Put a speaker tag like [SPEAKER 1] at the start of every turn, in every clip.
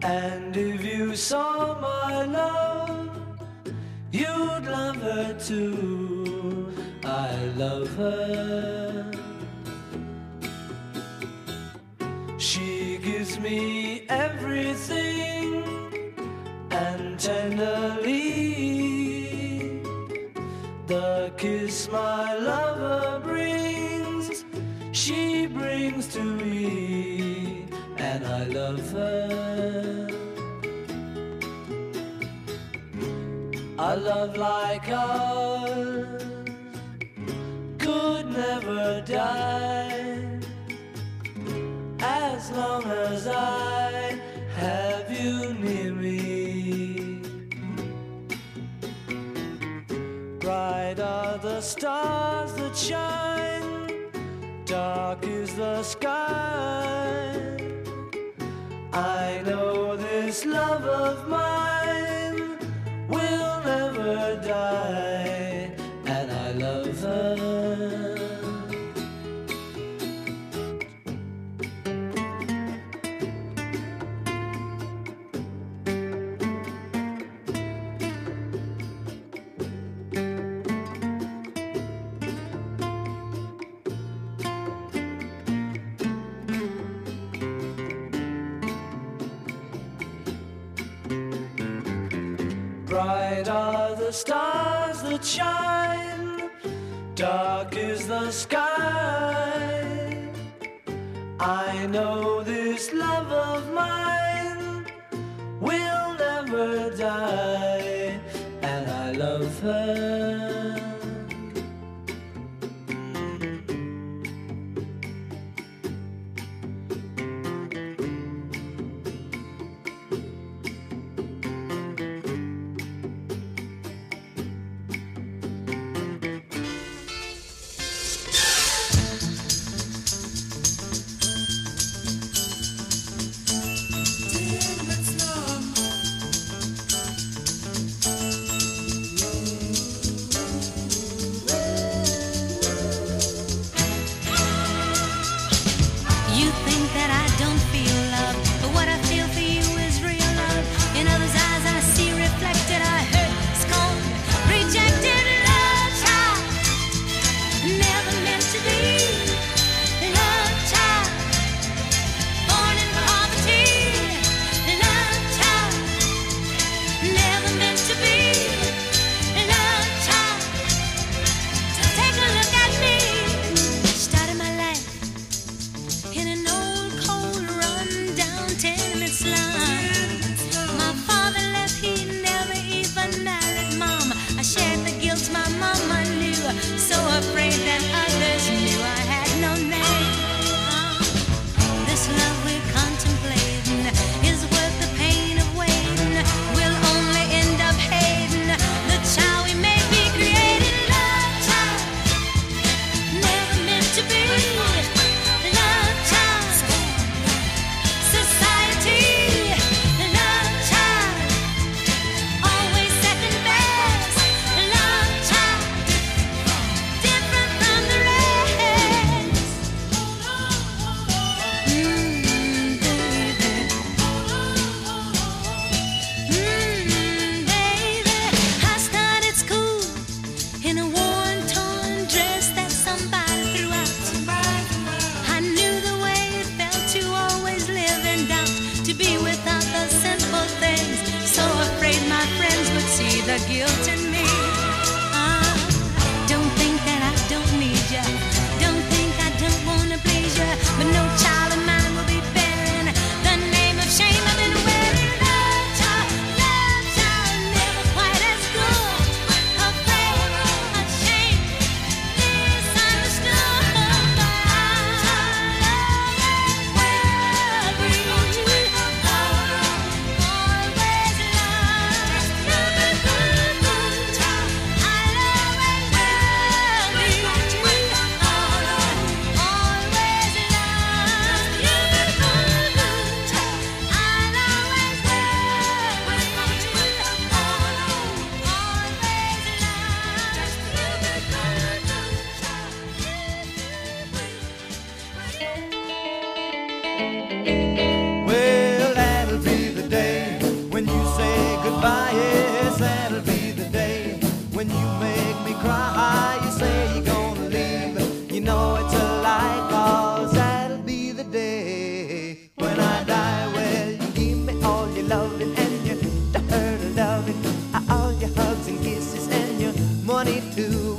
[SPEAKER 1] And if you saw my love, you'd love her too. I love her. She gives me everything, and tenderly the kiss my lover brings, she brings to me, and I love her. A love like ours could never die, as long as I have you near me. Bright are the stars that shine, dark is the sky. I know this love of mine will never die, and I love her. Bright are the stars that shine, dark is the sky. I know this love of mine will never die, and I love her.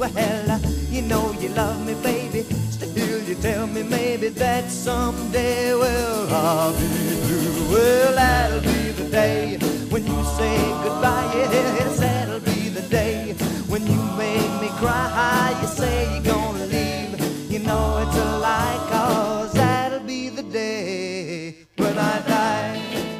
[SPEAKER 1] Well, you know you love me, baby. Still you tell me maybe that someday, well, I'll be blue. Well, that'll be the day when you say goodbye. Yes, that'll be the day when you make me cry. You say you're gonna leave. You know it's a lie, 'cause that'll be the day when I die.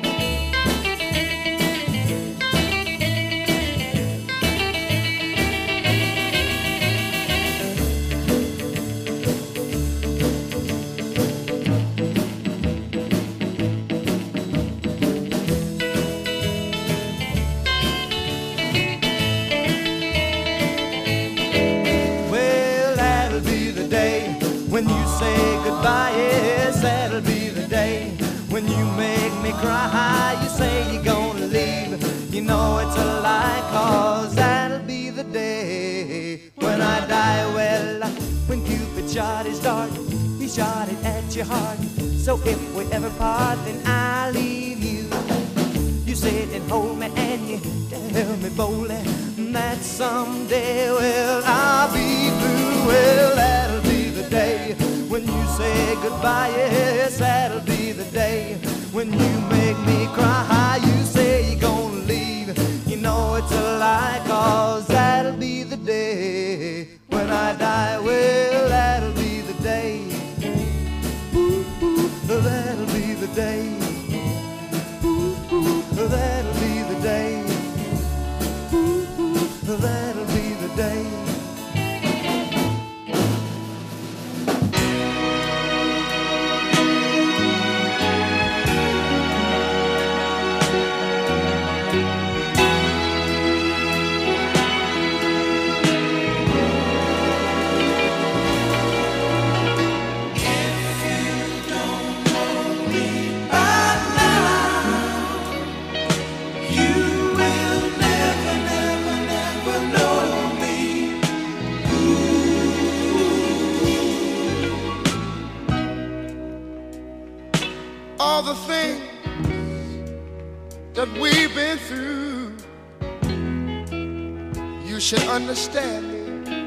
[SPEAKER 1] When you say goodbye, yes, that'll be the day when you make me cry. You say you're gonna leave. You know it's a lie, 'cause that'll be the day when I die. Well, when Cupid shot his dart, he shot it at your heart. So if we ever part, then I'll leave you. You sit and hold me and you tell me boldly that someday, well, I'll be blue. Well, that'll be the day when you say goodbye. Yes, that'll be the day when you make me cry. You say you're gonna leave. You know it's a lie, 'cause that'll be the day when I die. Well, that'll be the day. Ooh, ooh, that'll be the day. Ooh, ooh, that'll be the day. Ooh, ooh, that'll be the day.
[SPEAKER 2] All the things that we've been through, you should understand me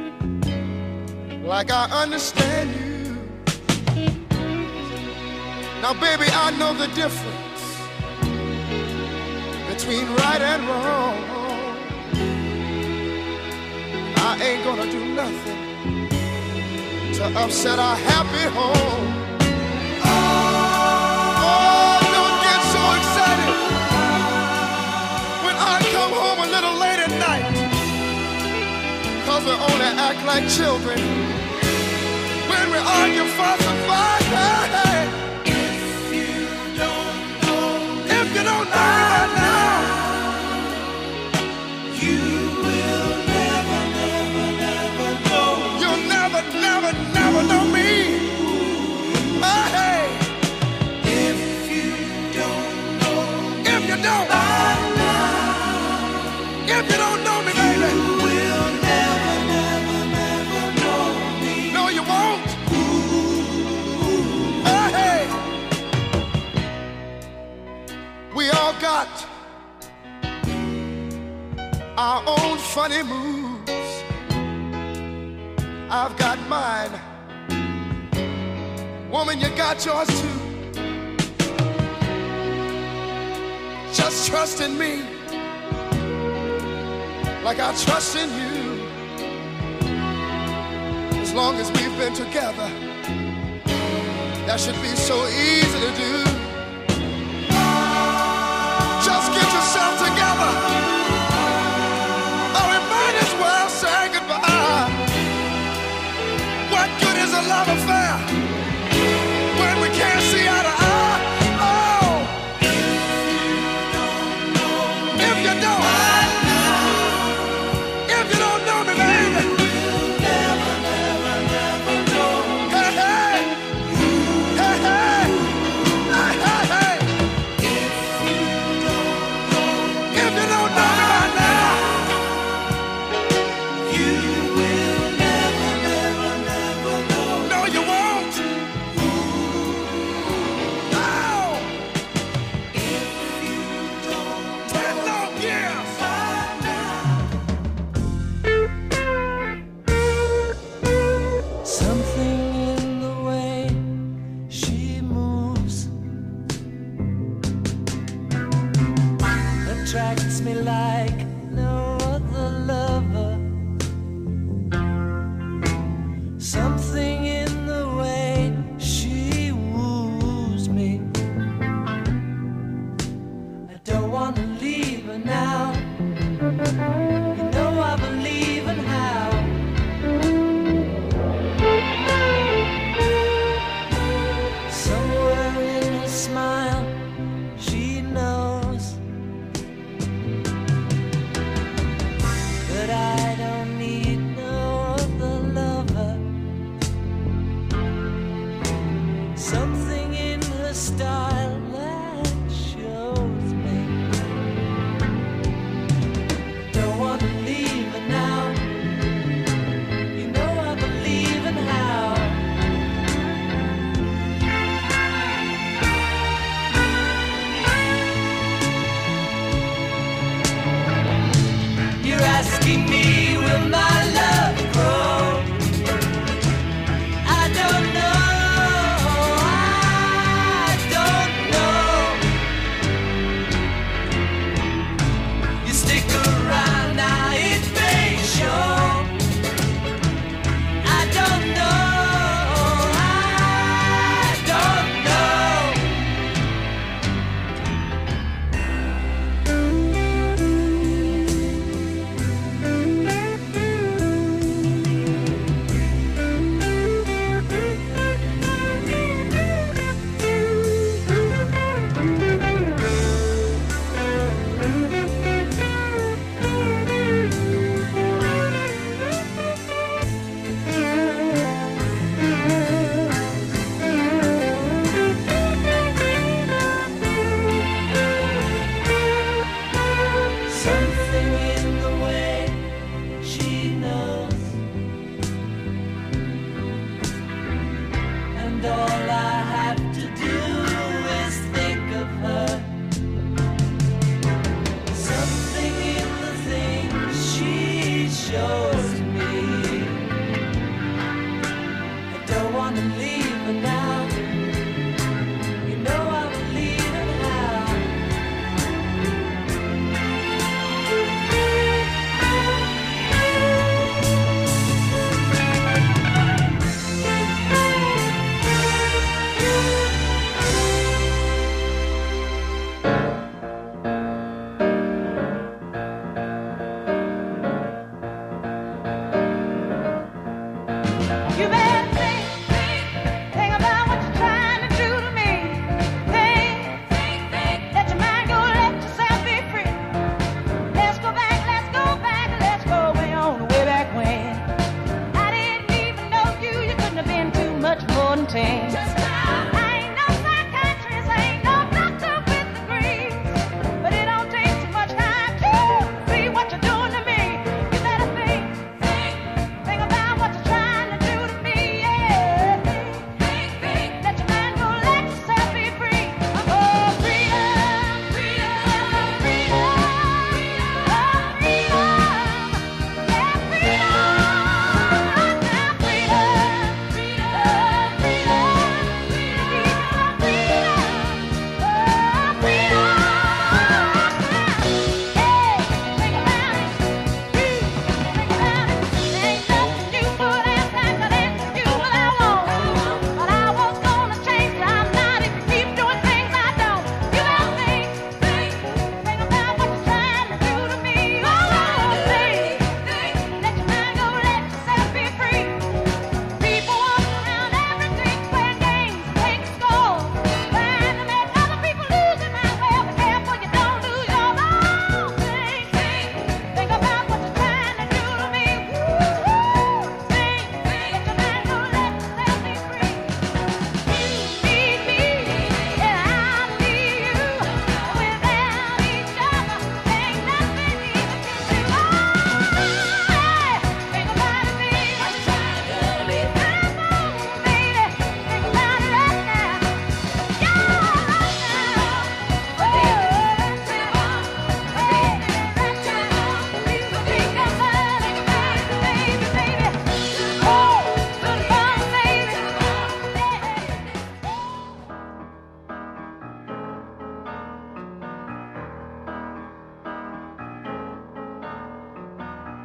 [SPEAKER 2] like I understand you. Now, baby, I know the difference between right and wrong. I ain't gonna do nothing to upset our happy home. Oh, don't get so excited when I come home a little late at night, 'cause we only act like children when we argue, fuss, and fight. Hey, if you don't know me right now, you will never, never, never know. You'll never, never, never know me. Hey, if you don't know me, baby, you will never, never, never know me. No, you won't. Hey, we all got our own funny moves. I've got mine. Woman, you got yours too. Just trust in me like I trust in you. As long as we've been together, that should be so easy to do. Just get yourself together, or we might as well say goodbye. What good is a love affair when we can't see eye to eye? Oh, if you don't know me, baby, you'll never, never, never know me. Hey, hey, hey, hey,
[SPEAKER 1] attracts me like no other lover. Something in the way she woos me. I don't want to leave her now. You know I believe in how. Somewhere in her smile, she knows that I don't need no other lover. Something in her style that shows me. Don't want to leave her now. You know I believe in how. You're asking me, will my love grow? I don't know, I don't know. You stick around now, it may show. I don't know, I don't know.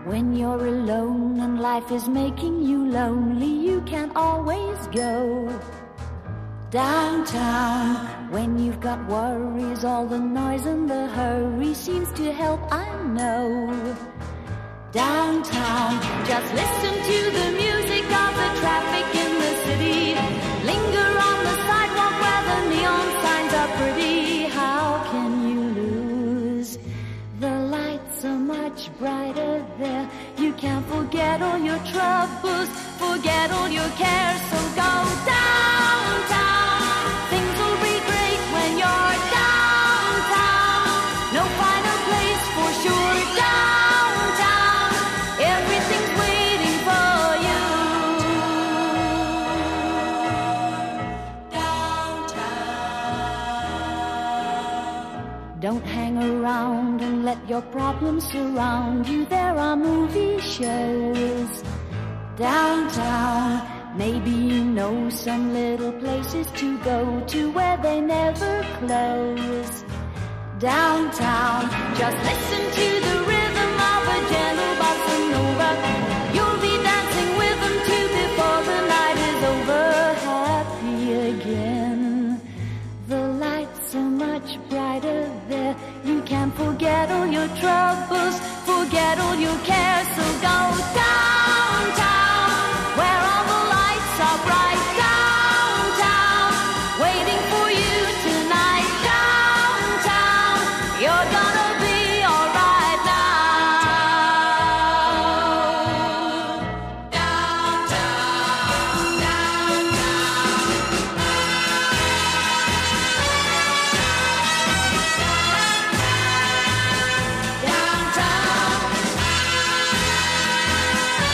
[SPEAKER 3] When you're alone and life is making you lonely, you can always go downtown. When you've got worries, all the noise and the hurry seems to help, I know. Downtown, just listen to the music of the traffic in the city. Linger on the sidewalk where the neon signs are pretty. How can you lose? The lights are much brighter there. You can't forget all your troubles, forget all your cares, so go downtown. Things will be great when you're downtown. No finer place for sure, downtown. Everything's waiting for you. Downtown. Don't hang around and let your problems surround you. There are movie shows downtown. Maybe you know some little places to go to where they never close. Downtown, just listen to the rhythm of a gentle bossa nova. You'll be dancing with them too before the night is over. Happy again. The lights are much brighter there. You can forget all your troubles, forget all your cares, so go downtown, where all the lights are bright. Downtown, waiting for you tonight. Downtown, you're gonna be alright now. Downtown, downtown. Downtown.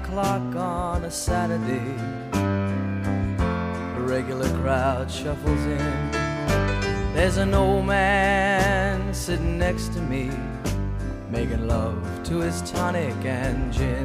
[SPEAKER 1] o'clock on a Saturday. The regular crowd shuffles in. There's an old man sitting next to me, making love to his tonic and gin.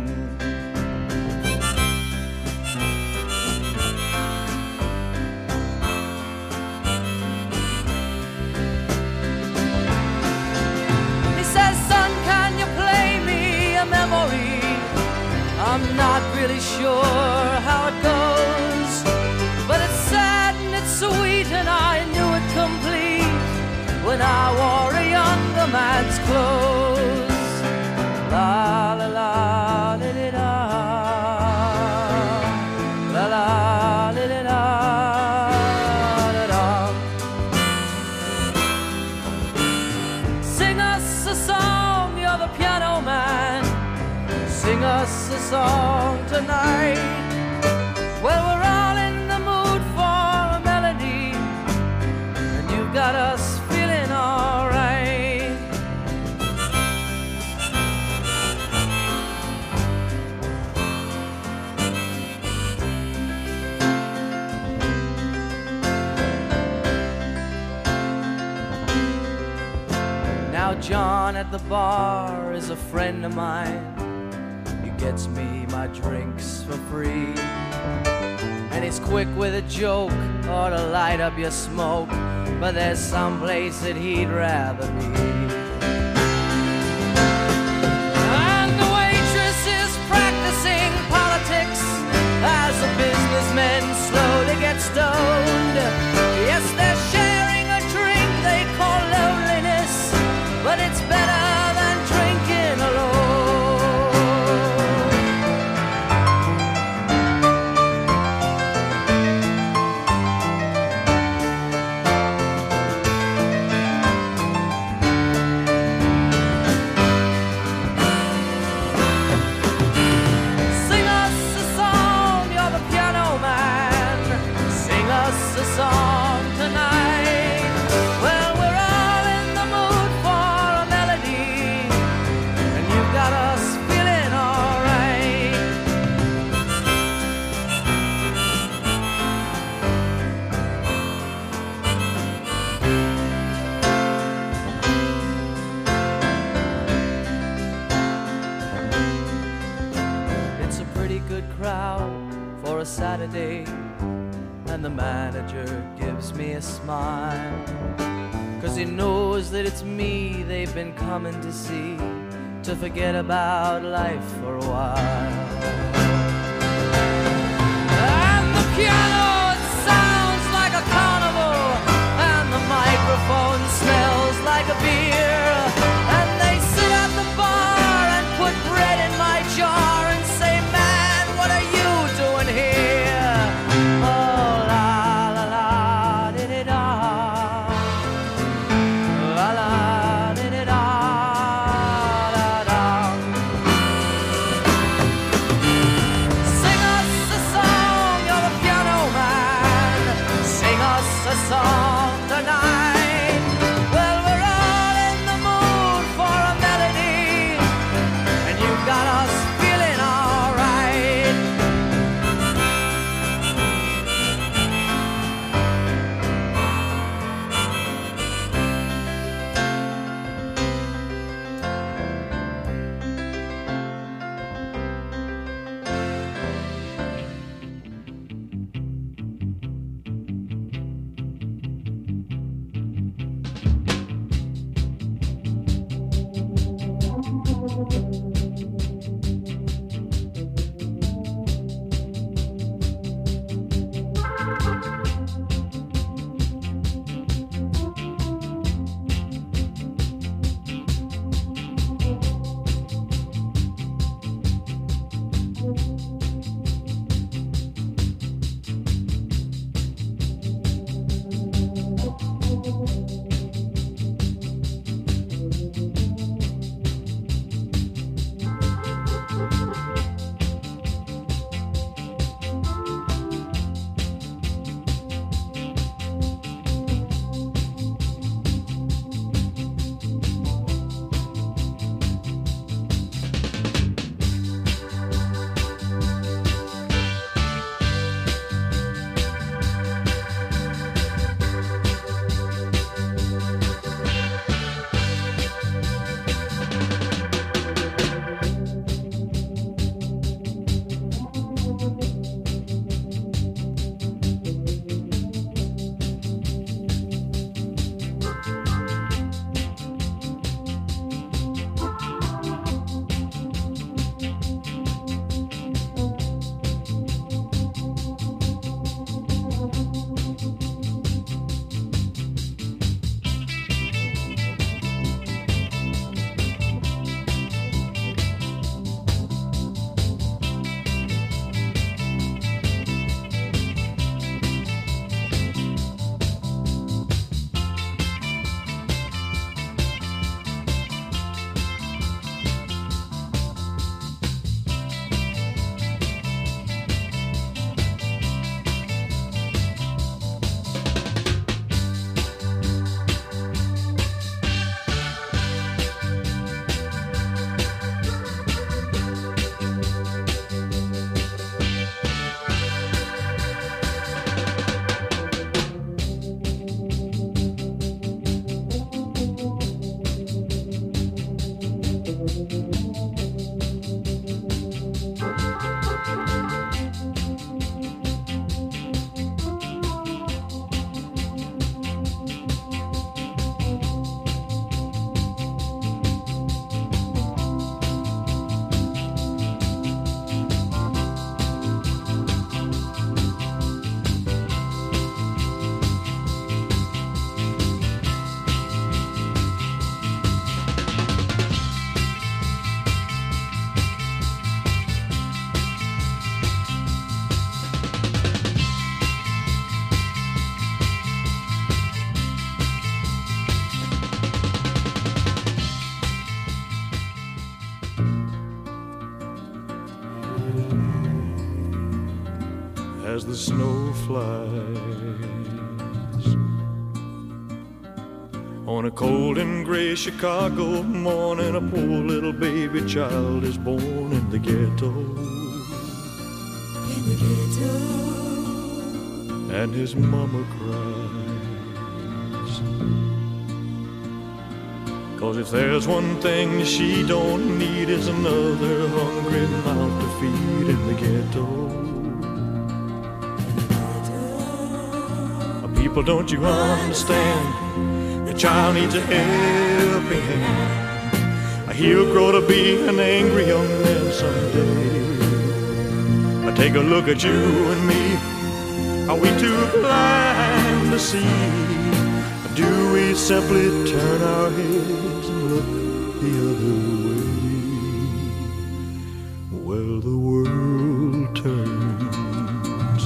[SPEAKER 1] He says, son, can you play me a memory? I'm not really sure how it goes, but it's sad and it's sweet, and I knew it complete when I wore a younger man's clothes. La la la li li da, la la li li da, da da. Sing us a song, you're the piano man. Sing us a song tonight. Well, we're all in the mood for a melody, and you've got us feeling alright. Now John at the bar is a friend of mine. He gets me my drinks for free, and he's quick with a joke or to light up your smoke, but there's some place that he'd rather be. And the waitress is practicing politics as the businessmen slowly get stoned. Yes, they're sharing a drink they call loneliness, but it's better than drinking alone. Sing us a song, you're the piano man. Sing us a song tonight. Well, we're all in the mood for a melody, and you've got us feeling alright. It's a pretty good crowd for a Saturday, and the manager gives me a smile, 'cause he knows that it's me they've been coming to see, to forget about life for a while. And the piano, it sounds like a carnival, and the microphone smells like a beer, and they sit at the bar and put bread in my jar and say, man, what are you doing here? Oh, la la la di di da, la la di di da, da da. Sing us a song, you're the piano man. Sing us a song tonight. Well, we're all in the mood for a melody, and you've got us feeling alright.
[SPEAKER 4] the snow flies. On a cold and gray Chicago morning, a poor little baby child is born in the ghetto. In the ghetto. And his mama cries. 'Cause if there's one thing she don't need, is another hungry mouth to feed in the ghetto. People, don't you understand? Your child needs a helping hand. He'll grow to be an angry young man someday. Take a look at you and me. Are we too blind to see? Do we simply turn our heads and look the other way? Well, the world turns,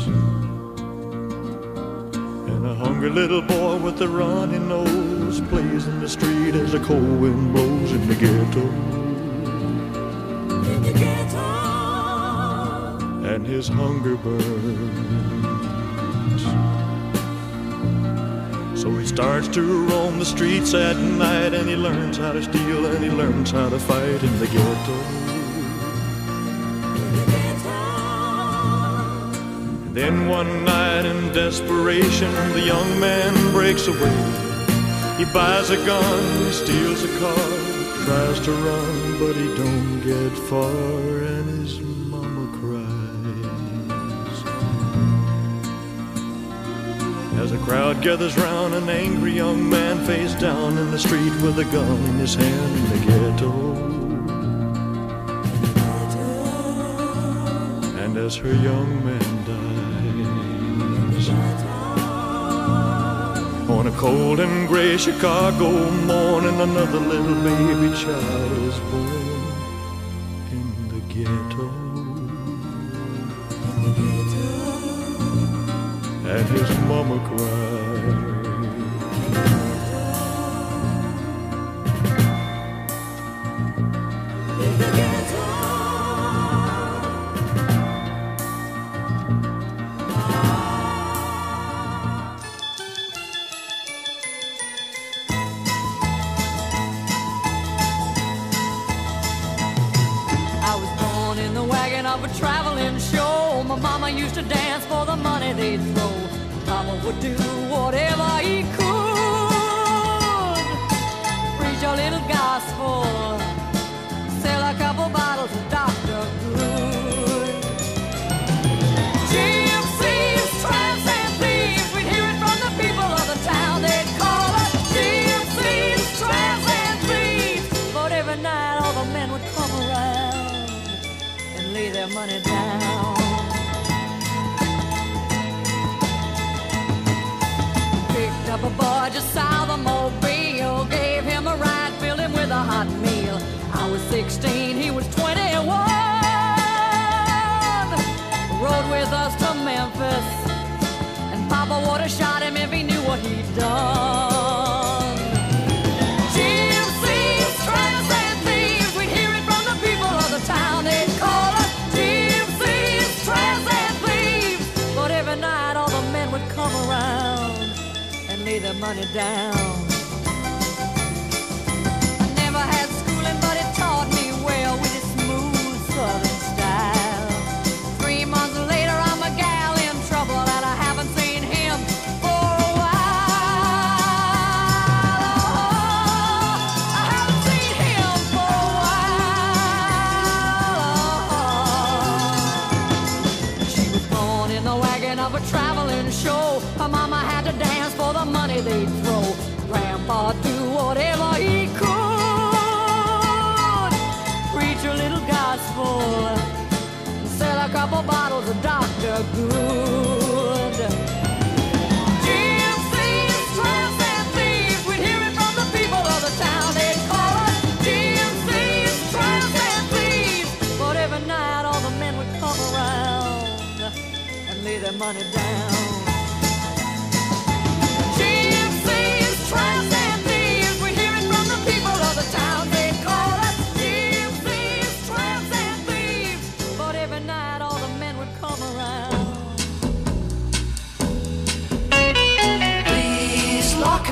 [SPEAKER 4] and a hungry little boy with a runny nose plays in the street as the cold wind blows in the ghetto. In the ghetto. And his hunger burns. So he starts to roam the streets at night, and he learns how to steal, and he learns how to fight in the ghetto. In the ghetto. And then one night in desperation, the young man breaks away. He buys a gun, he steals a car, tries to run, but he don't get far, and his mama cries. As a crowd gathers round, an angry young man face down in the street with a gun in his hand in the ghetto. And as her young man dies, on a cold and gray Chicago morning, another little baby child is born in the ghetto. And his mama cried. In the ghetto.
[SPEAKER 5] I was born in the wagon of a traveling show. My mama used to dance for the money they'd throw. Papa would do whatever he could. Preach a little gospel, sell a couple bottles of Dr. Good. Gypsies, tramps, and thieves, we'd hear it from the people of the town. They'd call us gypsies, tramps, and thieves. But every night all the men would come around and lay their money down. Up a boy just south of Mobile, gave him a ride, filled him with a hot meal. I was 16, he was 21. Rode with us to Memphis, and Papa would have shot him if he knew what he'd done. Gypsies, tramps, and thieves, we'd hear it from the people of the town. They'd call us gypsies, tramps, and thieves. But every night all the men would come around, lay their money down. I never had schooling, but it taught me well with its smooth southern style. 3 months later, I'm a gal in trouble, and I haven't seen him for a while. Oh, I haven't seen him for a while. She was born in the wagon of a traveling show. Her mama had to dance for the money they'd throw. Grandpa do whatever he could. Preach a little gospel, sell a couple bottles of Dr. Good. Gypsies, tramps, and thieves, we'd hear it from the people of the town. They'd call us gypsies, tramps, and thieves. But every night all the men would come around and lay their money down. Tramps and thieves, we hear it from the people of the town. They call us gypsies, tramps and thieves. But every night all the men would come around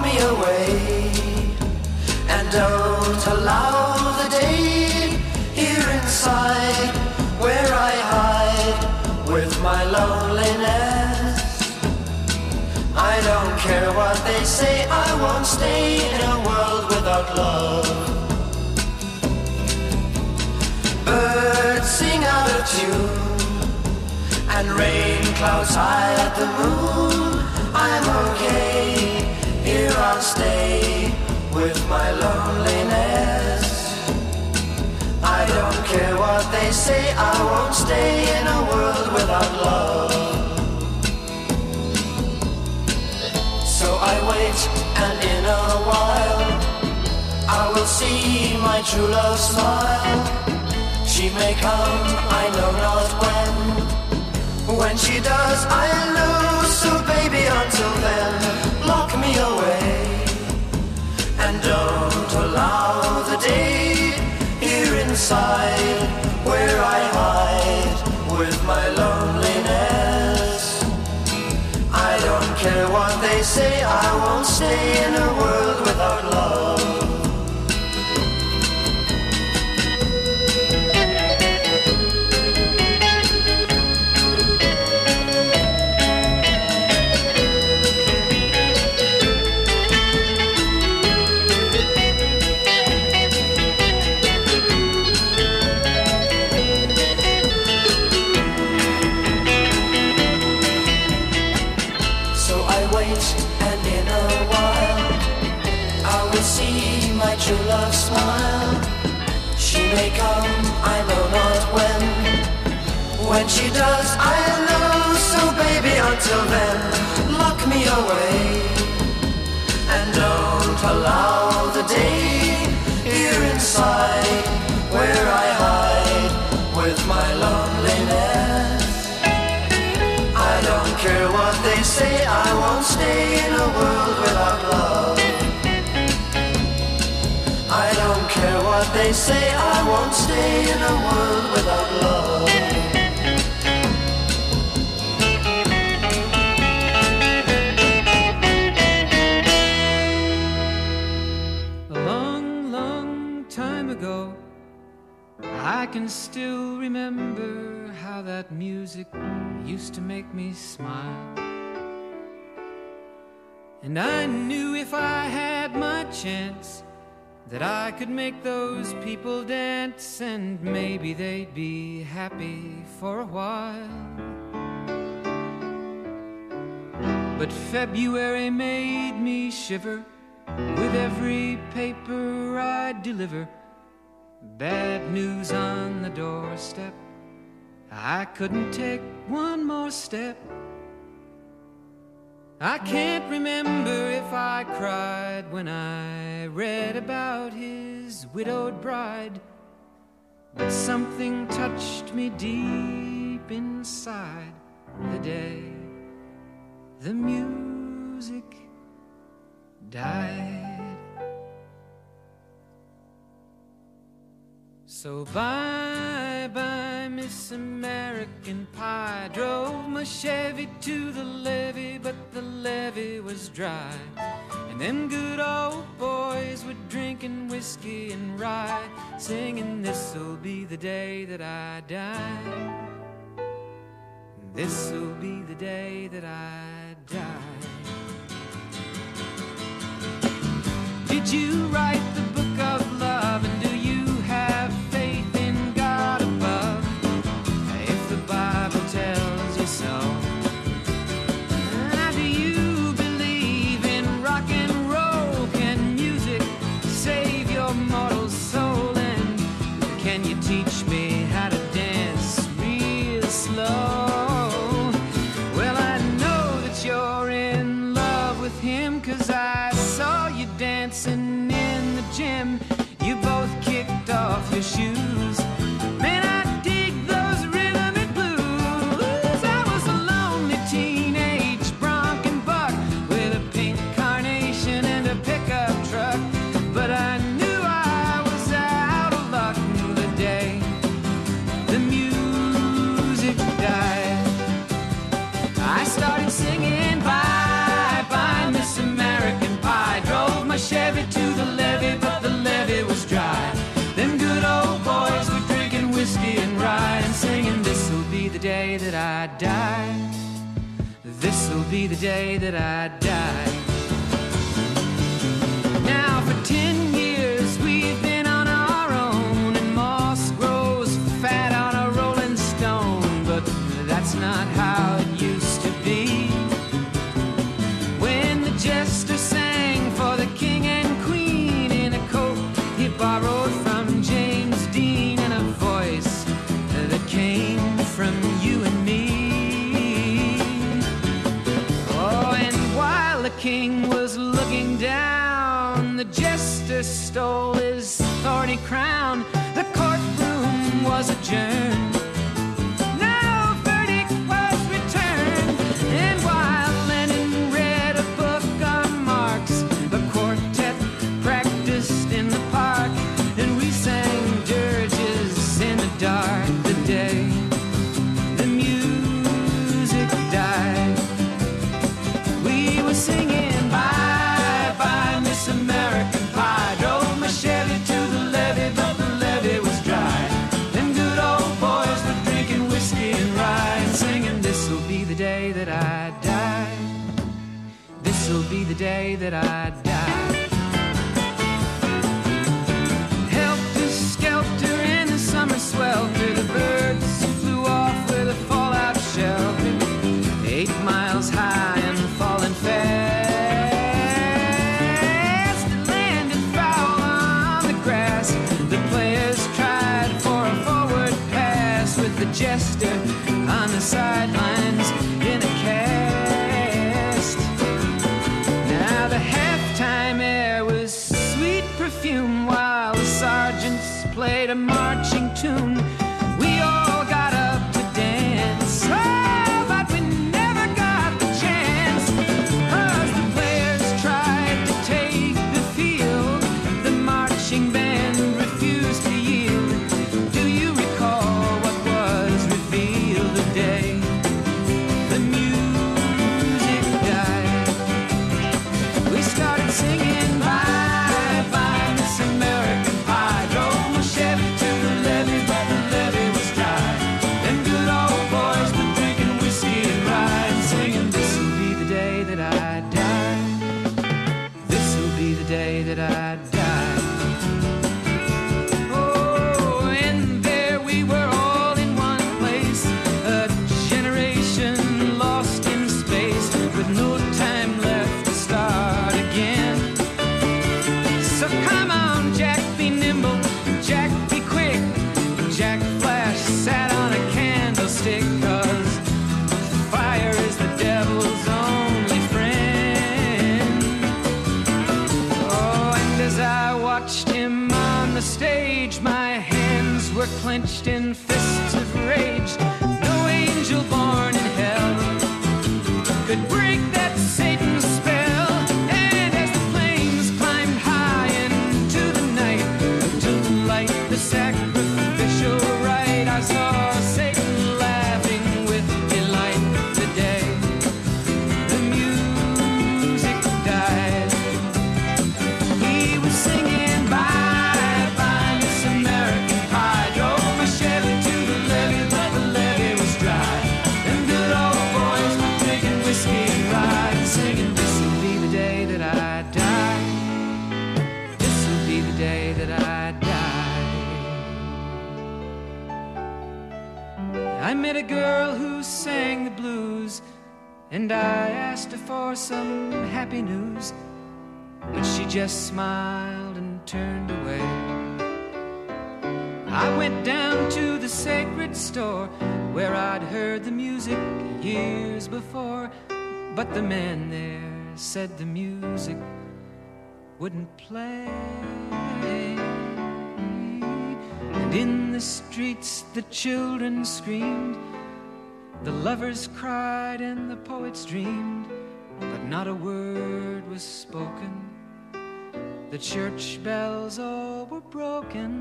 [SPEAKER 1] me away, and don't allow the day here inside where I hide with my loneliness. I don't care what they say, I won't stay in a world without love. Birds sing out of tune, and rain clouds hide the moon. I'm okay, here I'll stay with my loneliness. I don't care what they say, I won't stay in a world without love. So I wait, and in a while I will see my true love smile. She may come, I know not when. When she does, I'll lose. So baby, until then, lock me away, and don't allow the day here inside where I hide with my loneliness. I don't care what they say, I won't stay in a world without love. And in a while I will see my true love smile. She may come, I know not when. When she does, I'll know. So baby, until then, lock me away, and don't allow the day here inside where I hide with my loneliness. I don't care what they say, I won't stay in a world without love. I don't care what they say, I won't stay in a world without love.
[SPEAKER 6] A long, long time ago, I can still remember how that music used to make me smile. And I knew if I had my chance that I could make those people dance, and maybe they'd be happy for a while. But February made me shiver with every paper I deliver. Bad news on the doorstep, I couldn't take one more step. I can't remember if I cried when I read about his widowed bride, but something touched me deep inside the day the music died. So bye-bye, Miss American Pie. Drove my Chevy to the levee, but the levee was dry. And them good old boys were drinking whiskey and rye, singing, this'll be the day that I die. This'll be the day that I die. Did you write the book of love, and do you have faith in God above? If the Bible tells you so, do you believe in rock and roll? Can music save your mortal soul? And can you teach me how to dance real slow? Well, I know that you're in love with him, 'cause I saw you dancing in the gym. You both kicked off your shoes. Man, I dig those rhythm and blues. I was a lonely teenage bronc and buck with a pink carnation and a pickup truck, but I knew I was out of luck the day the music died. I started singing bye-bye, Miss American day that I die. Now for 10 years we've been on our own, and moss grows fat on a rolling stone, but that's not how it used to be. When the jester sang for the king and queen in a coat he borrowed from James Dean, and a voice that came from you and me. Oh, and while the king was looking down, the jester stole his thorny crown. The courtroom was adjourned. No verdict was returned. And while Lenin read a book on Marx, the quartet practiced in the park, and we sang dirges in the dark. The day the music died, we were singing bye bye Miss American Pie. Drove my Chevy to the levee, but the levee was dry. Them good old boys were drinking whiskey and rye, and singing, this'll be the day that I die. This'll be the day that I die. Helter skelter in the summer swelter, the birds flew off with a fallout shelter, 8 miles high and falling fast. It landed foul on the grass. The players tried for a forward pass, with the jester on the sidelines in a cast. Now the halftime air was sweet perfume, while the sergeants played a marching tune. We all got up to dance, oh, but we never got the chance, 'cause the players tried to take the field. The marching band refused to yield. Do you recall what was revealed the day the music died? We started singing bye bye Miss American Pie. Drove my Chevy to the levee, but the levee was dry. Them good old boys were drinking whiskey and rye, and singing, this'll be the day that I die. This'll be the day that I die. Oh, and there we were all in one place, a generation lost in space, with no time left to start again. So come on, Jack, be nimble, Jack, be quick. Jack Flash sat on a candlestick, 'cause fire is the devil's only friend. Oh, and as I watched him on the stage, my hands were clenched in fists of rage. No angel born in hell could break that Satan's spell. And as the flames climbed high into the night to light the sacrificial rite, I saw Satan laughing with delight. The day the music died, he was singing bye bye Miss American Pie. Drove my Chevy to the levee, but the levee was dry. Them good old boys were drinking whiskey and rye, and singing, this'll be the day that I die. This'll be the day that I die. I met a girl who sang the blues, and I asked her for some happy news, but she just smiled and turned away. I went down to the sacred store where I'd heard the music years before, but the man there said the music wouldn't play. And in the streets the children screamed, the lovers cried and the poets dreamed, but not a word was spoken. The church bells all were broken,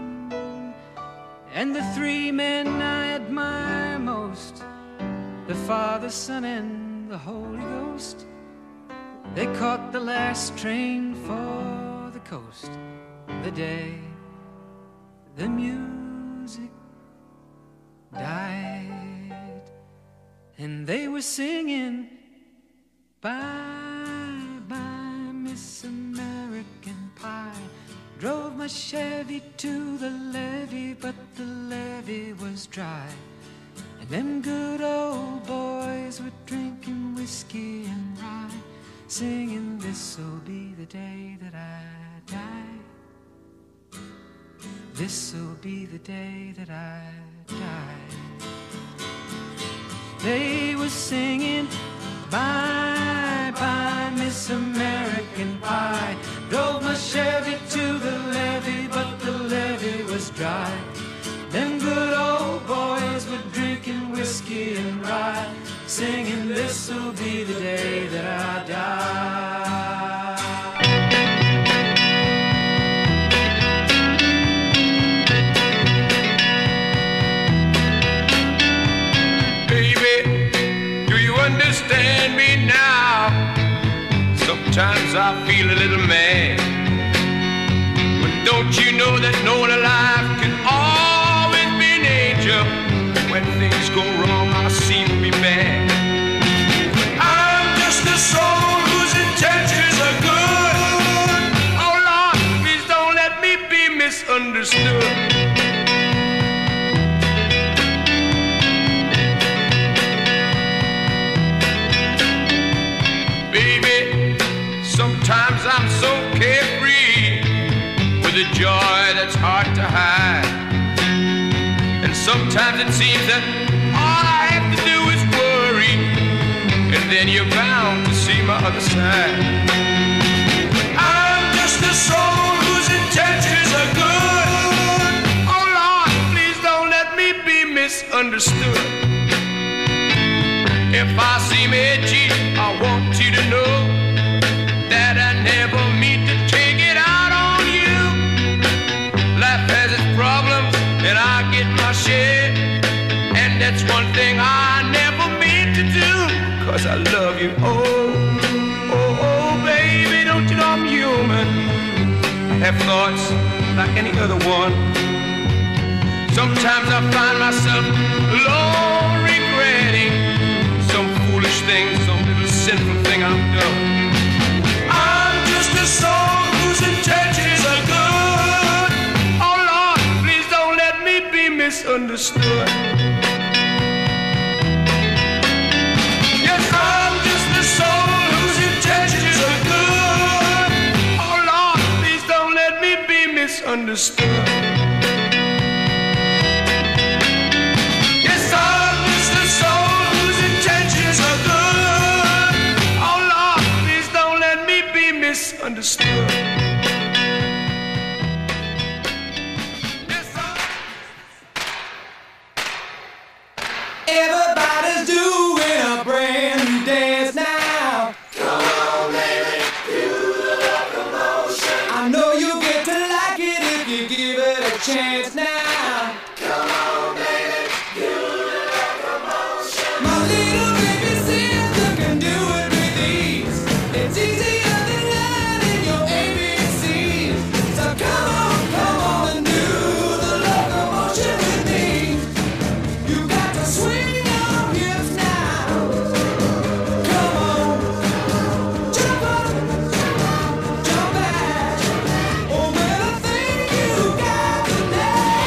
[SPEAKER 6] and the 3 men I admire most, the Father, Son, and the Holy Ghost, they caught the last train for the coast. The day the music died, and they were singing Bye, bye, Miss American Pie. Drove my Chevy to the levee, but the levee was dry. And them good old boys were drinking whiskey and rye, singing, this'll be the day that I die. This'll be the day that I die. They were singing, bye, bye, Miss American Pie. Drove my Chevy to the levee, but the levee was dry. Them good old boys were drinking whiskey and rye, singing, this'll be the day that I die.
[SPEAKER 7] Baby, do you understand me now? Sometimes I feel a little mad, but don't you know that no one alive can always be an angel? When things go wrong, I seem to be bad. I'm just a soul whose intentions are good. Oh Lord, please don't let me be misunderstood. Sometimes I'm so carefree, with a joy that's hard to hide. And sometimes it seems that all I have to do is worry, and then you're bound to see my other side. I'm just a soul whose intentions are good. Oh Lord, please don't let me be misunderstood. If I seem edgy, I want you to know that I never mean to take it out on you. Life has its problems, and I get my share, and that's one thing I never mean to do, 'cause I love you. Oh, oh, oh, baby, don't you know I'm human? I have thoughts like any other one. Sometimes I find myself alone regretting some foolish thing, some little sinful thing I've done. A soul whose intentions are good. Oh Lord, please don't let me be misunderstood. Yes, I'm just a soul whose intentions are good. Oh Lord, please don't let me be misunderstood. Yes, I'm just a soul whose intentions are good. Oh Lord, please don't let me be misunderstood.
[SPEAKER 1] Everybody's doing a brand new dance now.
[SPEAKER 2] Come on, baby, do the locomotion.
[SPEAKER 1] I know you'll get to like it if you give it a chance now.
[SPEAKER 2] Come on, baby, do the locomotion.
[SPEAKER 1] My little baby sister can do it with ease. It's easier than learning your ABCs. So come on and do the locomotion with me. You got to swing your hips now. Come on, jump up, jump back. Oh, well, I think you got the knack.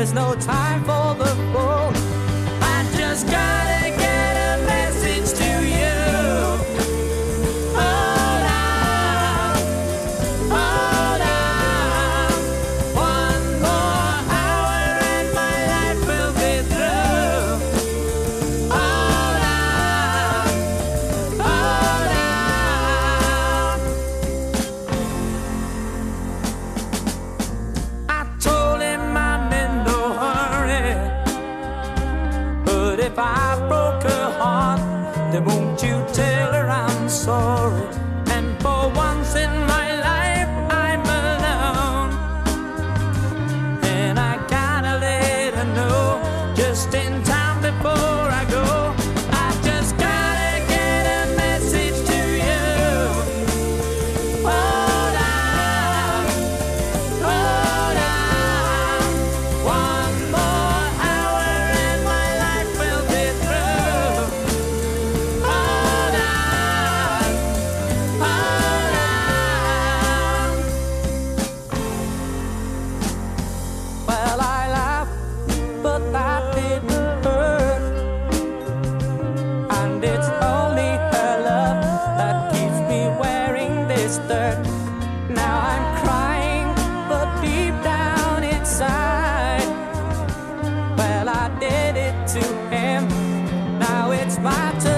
[SPEAKER 6] there's no time for the fool. I just gotta get a message to you. Hold on, hold on. One more hour and my life will be through. Hold on, hold on. I told him I'm in no hurry, but if I broke her heart, then won't you tell her I'm sorry? And for once in my life, I'm alone, and I gotta let her know just in time before I go. I just gotta get a message to you. Hold on, hold on. One more hour and my life will be through. Hold on, hold on. Well, I laughed, but that didn't hurt. And it's only her love that keeps me wearing this dirt. Now I'm crying, but deep down inside, well, I did it to him. Now it's my turn.